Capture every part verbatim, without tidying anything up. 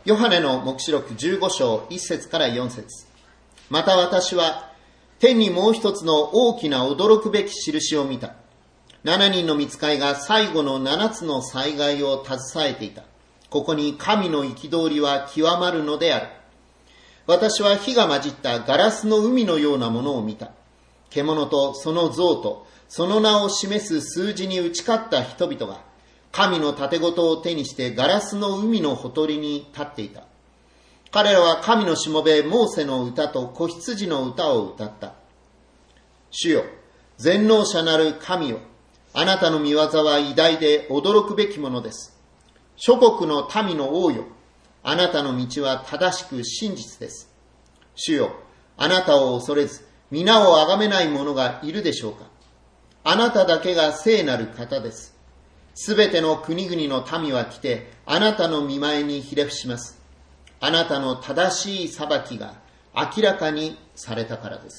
ヨハネの黙示録じゅうご章いち節からよん節。また私は天にもう一つの大きな驚くべき印を見た。七人の御使いが最後の七つの災害を携えていた。ここに神の憤りは極まるのである。私は火が混じったガラスの海のようなものを見た。獣とその像とその名を示す数字に打ち勝った人々が神の盾事を手にしてガラスの海のほとりに立っていた。彼らは神のしもべモーセの歌と子羊の歌を歌った。主よ、全能者なる神よ、あなたの御業は偉大で驚くべきものです。諸国の民の王よ、あなたの道は正しく真実です。主よ、あなたを恐れず、皆をあがめない者がいるでしょうか。あなただけが聖なる方です。すべての国々の民は来て、あなたの御前にひれ伏します。あなたの正しい裁きが明らかにされたからです。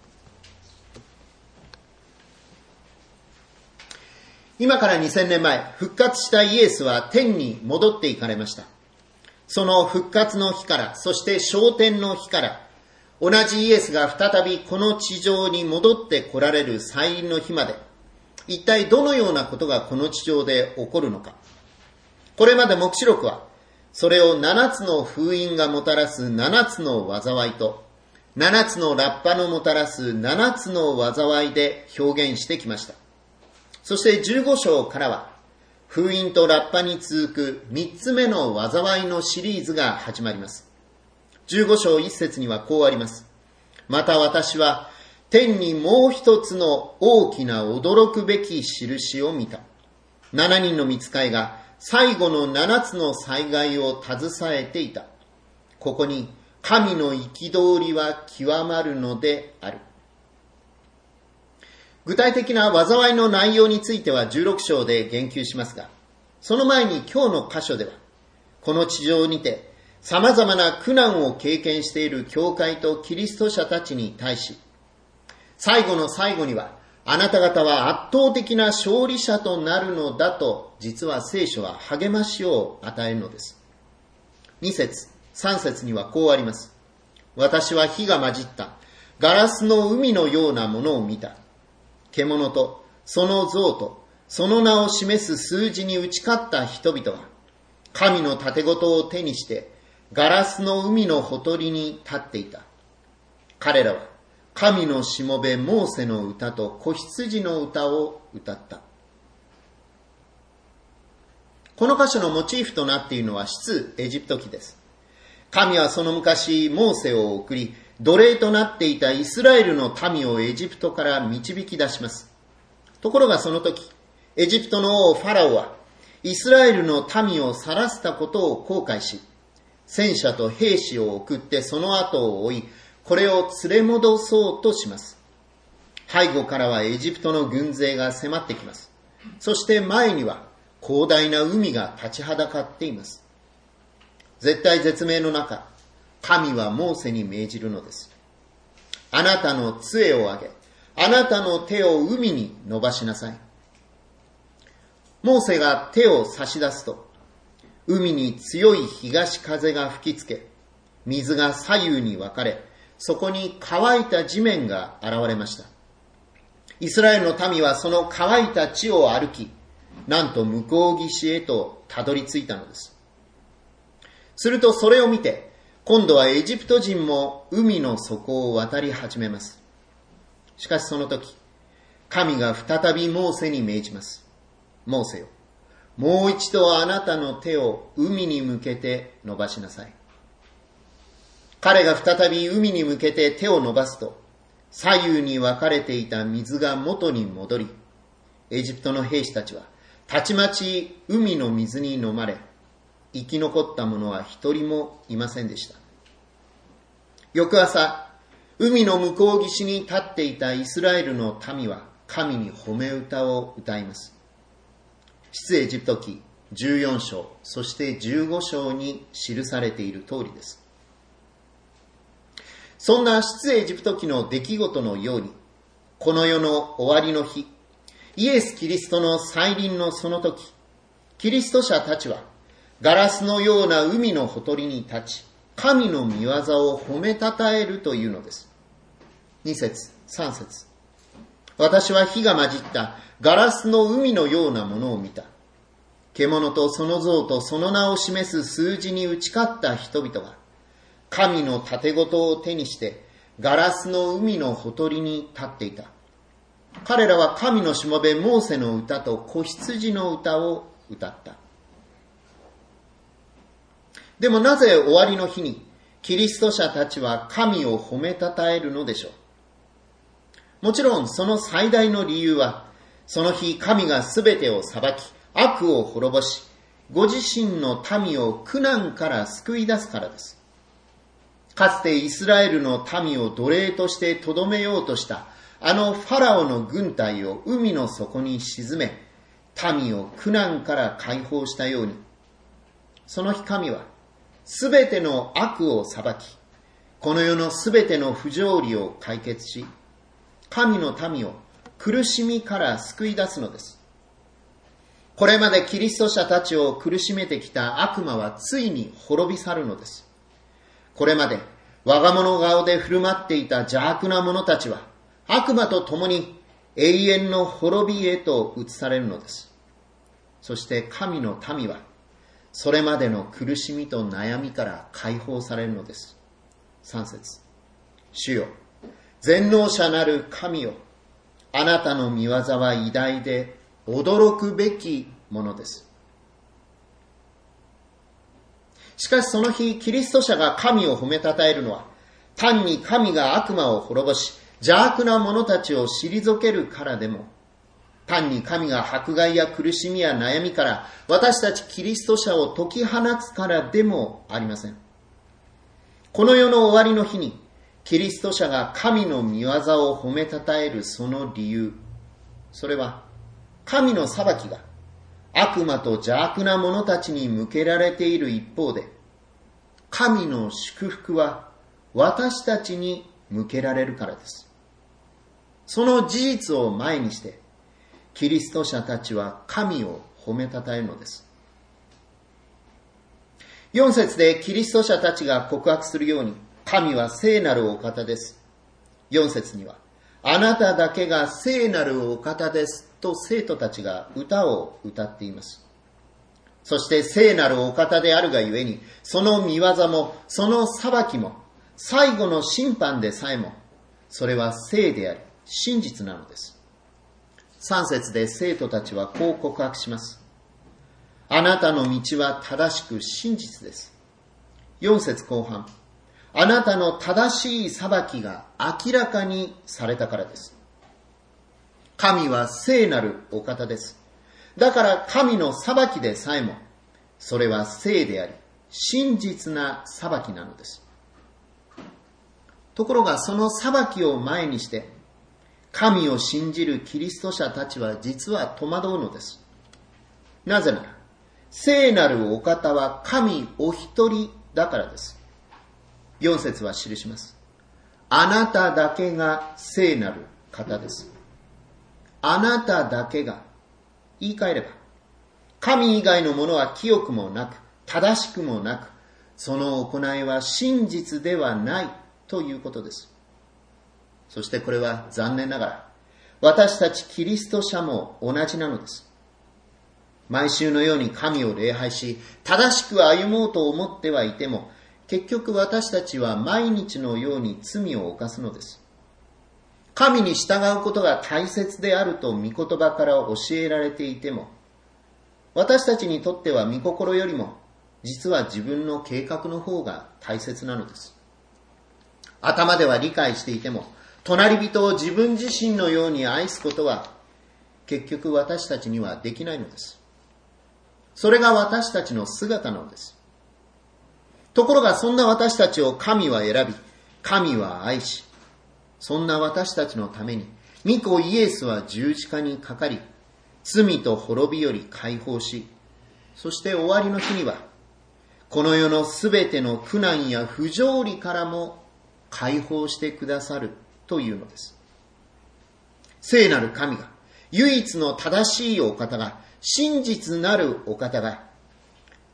今からにせんねんまえ、復活したイエスは天に戻っていかれました。その復活の日から、そして昇天の日から、同じイエスが再びこの地上に戻って来られる再臨の日まで、一体どのようなことがこの地上で起こるのか。これまで黙示録は、それを七つの封印がもたらす七つの災いと、七つのラッパのもたらす七つの災いで表現してきました。そしてじゅうご章からは、封印とラッパに続く三つ目の災いのシリーズが始まります。じゅうご章一節にはこうあります。また私は天にもう一つの大きな驚くべき印を見た。七人の御使いが最後の七つの災害を携えていた。ここに神の憤りは極まるのである。具体的な災いの内容についてはじゅうろく章で言及しますが、その前に今日の箇所では、この地上にて様々な苦難を経験している教会とキリスト者たちに対し、最後の最後には、あなた方は圧倒的な勝利者となるのだと、実は聖書は励ましを与えるのです。に節、さん節にはこうあります。私は火が混じったガラスの海のようなものを見た。獣とその像とその名を示す数字に打ち勝った人々が、神の盾事を手にしてガラスの海のほとりに立っていた。彼らは神のしもべモーセの歌と子羊の歌を歌った。この箇所のモチーフとなっているのは出エジプト記です。神はその昔モーセを送り、奴隷となっていたイスラエルの民をエジプトから導き出します。ところがその時、エジプトの王ファラオはイスラエルの民を晒したことを後悔し、戦車と兵士を送ってその後を追い、これを連れ戻そうとします。背後からはエジプトの軍勢が迫ってきます。そして前には広大な海が立ちはだかっています。絶体絶命の中、神はモーセに命じるのです。あなたの杖を上げ、あなたの手を海に伸ばしなさい。モーセが手を差し出すと、海に強い東風が吹きつけ、水が左右に分かれ、そこに乾いた地面が現れました。イスラエルの民はその乾いた地を歩き、なんと向こう岸へとたどり着いたのです。するとそれを見て、今度はエジプト人も海の底を渡り始めます。しかしその時、神が再びモーセに命じます。モーセよ、もう一度あなたの手を海に向けて伸ばしなさい。彼が再び海に向けて手を伸ばすと、左右に分かれていた水が元に戻り、エジプトの兵士たちはたちまち海の水に飲まれ、生き残った者は一人もいませんでした。翌朝、海の向こう岸に立っていたイスラエルの民は神に褒め歌を歌います。出エジプト記じゅうよん章、そしてじゅうご章に記されている通りです。そんな出エジプト記の出来事のように、この世の終わりの日、イエス・キリストの再臨のその時、キリスト者たちはガラスのような海のほとりに立ち、神の御業を褒めたたえるというのです。に節、さん節。私は火が混じったガラスの海のようなものを見た。獣とその像とその名を示す数字に打ち勝った人々が、神の盾事を手にして、ガラスの海のほとりに立っていた。彼らは神のしもべモーセの歌と子羊の歌を歌った。でもなぜ終わりの日にキリスト者たちは神を褒めたたえるのでしょう。もちろんその最大の理由は、その日神がすべてを裁き、悪を滅ぼし、ご自身の民を苦難から救い出すからです。かつてイスラエルの民を奴隷としてとどめようとしたあのファラオの軍隊を海の底に沈め、民を苦難から解放したように、その日神はすべての悪を裁き、この世のすべての不条理を解決し、神の民を苦しみから救い出すのです。これまでキリスト者たちを苦しめてきた悪魔はついに滅び去るのです。これまで我が物顔で振る舞っていた邪悪な者たちは、悪魔と共に永遠の滅びへと移されるのです。そして神の民は、それまでの苦しみと悩みから解放されるのです。さん節。主よ、全能者なる神よ、あなたの御業は偉大で驚くべきものです。しかしその日、キリスト者が神を褒めたたえるのは、単に神が悪魔を滅ぼし、邪悪な者たちを退けるからでも、単に神が迫害や苦しみや悩みから私たちキリスト者を解き放つからでもありません。この世の終わりの日にキリスト者が神の御業を褒めたたえるその理由、それは神の裁きが悪魔と邪悪な者たちに向けられている一方で、神の祝福は私たちに向けられるからです。その事実を前にしてキリスト者たちは神を褒めたたえるのです。よん節でキリスト者たちが告白するように、神は聖なるお方です。よん節には、あなただけが聖なるお方ですと生徒たちが歌を歌っています。そして聖なるお方であるがゆえに、その御業もその裁きも最後の審判でさえも、それは聖であり真実なのです。さん節で生徒たちはこう告白します。あなたの道は正しく真実です。よん節後半、あなたの正しい裁きが明らかにされたからです。神は聖なるお方です。だから神の裁きでさえも、それは聖であり真実な裁きなのです。ところがその裁きを前にして神を信じるキリスト者たちは実は戸惑うのです。なぜなら、聖なるお方は神お一人だからです。よん節は記します。あなただけが聖なる方です。あなただけが、言い換えれば、神以外のものは清くもなく、正しくもなく、その行いは真実ではないということです。そしてこれは残念ながら、私たちキリスト者も同じなのです。毎週のように神を礼拝し、正しく歩もうと思ってはいても、結局私たちは毎日のように罪を犯すのです。神に従うことが大切であると御言葉から教えられていても、私たちにとっては御心よりも、実は自分の計画の方が大切なのです。頭では理解していても、隣人を自分自身のように愛すことは結局私たちにはできないのです。それが私たちの姿なのです。ところがそんな私たちを神は選び、神は愛し、そんな私たちのために御子イエスは十字架にかかり、罪と滅びより解放し、そして終わりの日にはこの世のすべての苦難や不条理からも解放してくださるというのです。聖なる神が、唯一の正しいお方が、真実なるお方が、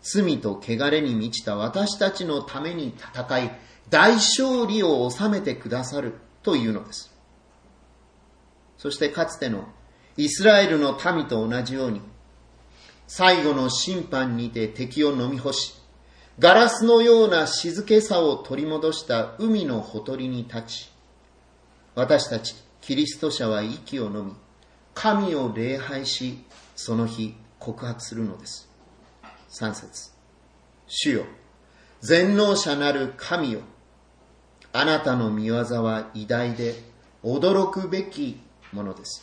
罪と汚れに満ちた私たちのために戦い、大勝利を収めてくださるというのです。そしてかつてのイスラエルの民と同じように、最後の審判にて敵を飲み干し、ガラスのような静けさを取り戻した海のほとりに立ち、私たちキリスト者は息を飲み、神を礼拝し、その日告白するのです。三節。主よ、全能者なる神よ、あなたの御業は偉大で驚くべきものです。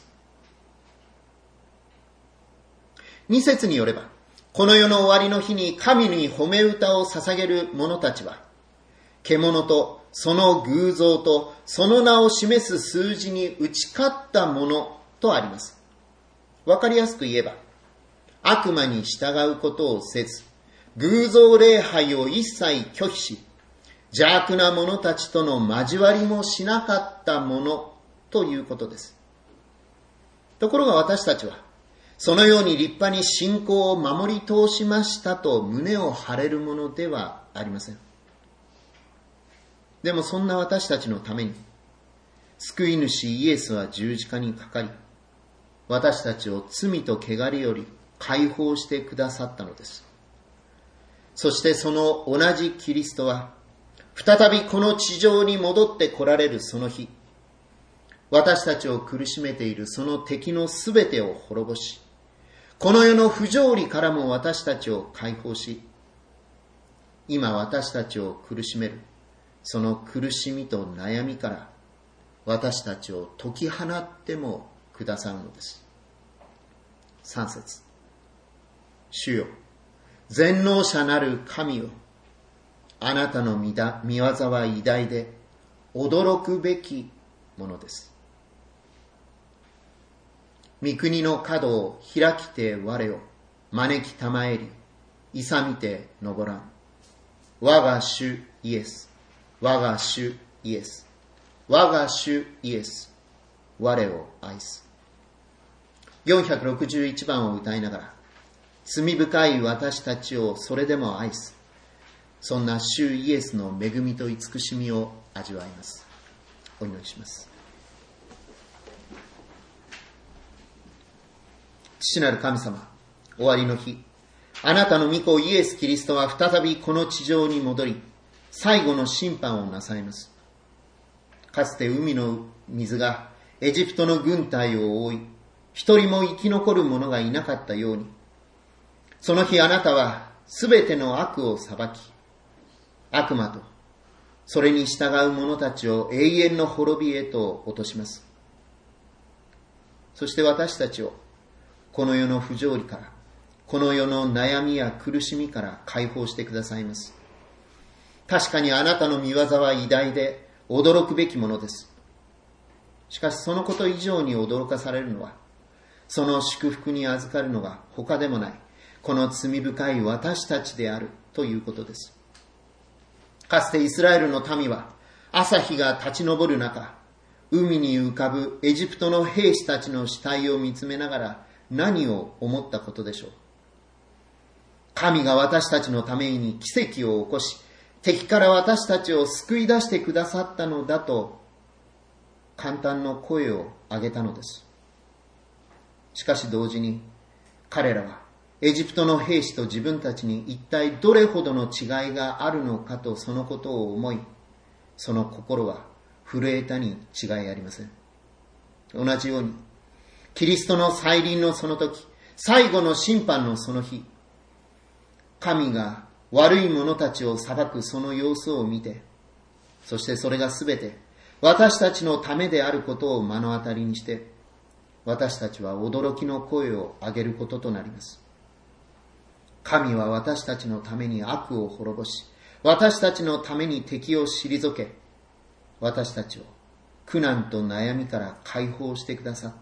二節によれば、この世の終わりの日に神に褒め歌を捧げる者たちは、獣とその偶像とその名を示す数字に打ち勝ったものとあります。わかりやすく言えば、悪魔に従うことをせず、偶像礼拝を一切拒否し、邪悪な者たちとの交わりもしなかったものということです。ところが私たちは、そのように立派に信仰を守り通しましたと胸を張れるものではありません。でもそんな私たちのために、救い主イエスは十字架にかかり、私たちを罪と汚れより解放してくださったのです。そしてその同じキリストは、再びこの地上に戻って来られるその日、私たちを苦しめているその敵のすべてを滅ぼし、この世の不条理からも私たちを解放し、今私たちを苦しめるその苦しみと悩みから私たちを解き放ってもくださるのです。三節。主よ、全能者なる神よ、あなたの御業は偉大で驚くべきものです。御国の角を開きて我を招きたまえり、勇みて登らん。我が主イエス、我が主イエス、我が主イエス、我を愛す。よんひゃくろくじゅういちばんを歌いながら、罪深い私たちをそれでも愛す、そんな主イエスの恵みと慈しみを味わいます。お祈りします。父なる神様、終わりの日、あなたの御子イエス・キリストは再びこの地上に戻り、最後の審判をなさいます。かつて海の水がエジプトの軍隊を覆い、一人も生き残る者がいなかったように、その日あなたはすべての悪を裁き、悪魔とそれに従う者たちを永遠の滅びへと落とします。そして私たちをこの世の不条理から、この世の悩みや苦しみから解放してくださいます。確かにあなたの御業は偉大で驚くべきものです。しかしそのこと以上に驚かされるのは、その祝福に預かるのが他でもない、この罪深い私たちであるということです。かつてイスラエルの民は朝日が立ち上る中、海に浮かぶエジプトの兵士たちの死体を見つめながら何を思ったことでしょう。神が私たちのために奇跡を起こし、敵から私たちを救い出してくださったのだと簡単の声を上げたのです。しかし同時に彼らはエジプトの兵士と自分たちに一体どれほどの違いがあるのかとそのことを思い、その心は震えたに違いありません。同じようにキリストの再臨のその時、最後の審判のその日、神が悪い者たちを裁くその様子を見て、そしてそれがすべて私たちのためであることを目の当たりにして、私たちは驚きの声を上げることとなります。神は私たちのために悪を滅ぼし、私たちのために敵を退け、私たちを苦難と悩みから解放してくださった。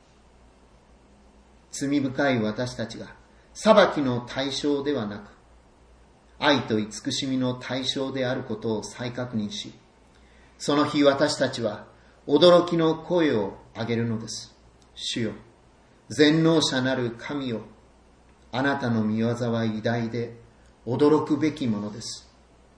罪深い私たちが裁きの対象ではなく、愛と慈しみの対象であることを再確認し、その日私たちは驚きの声を上げるのです。主よ、全能者なる神よ、あなたの御業は偉大で驚くべきものです。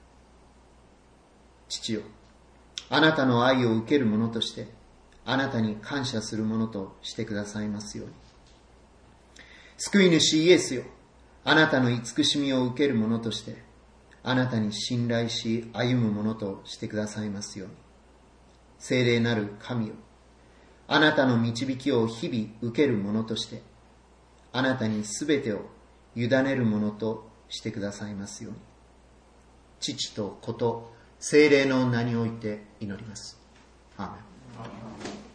父よ、あなたの愛を受ける者として、あなたに感謝する者としてくださいますように。救い主イエスよ、あなたの慈しみを受ける者として、あなたに信頼し歩む者としてくださいますように。聖霊なる神よ、あなたの導きを日々受ける者として、あなたにすべてを委ねる者としてくださいますように。父と子と聖霊の名において祈ります。アーメン。